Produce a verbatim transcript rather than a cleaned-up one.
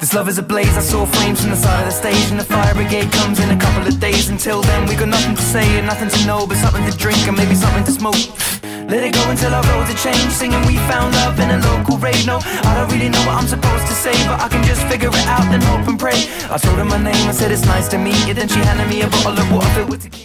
This love is a blaze, I saw flames from the side of the stage, and the fire brigade comes in a couple of days. Until then we got nothing to say and nothing to know, but something to drink and maybe something to smoke. Let it go until our roads are changed, singing we found love in a local rave. No, I don't really know what I'm supposed to say, but I can just figure it out and hope and pray. I told her my name, I said it's nice to meet you, then she handed me a bottle of water filled with tequila.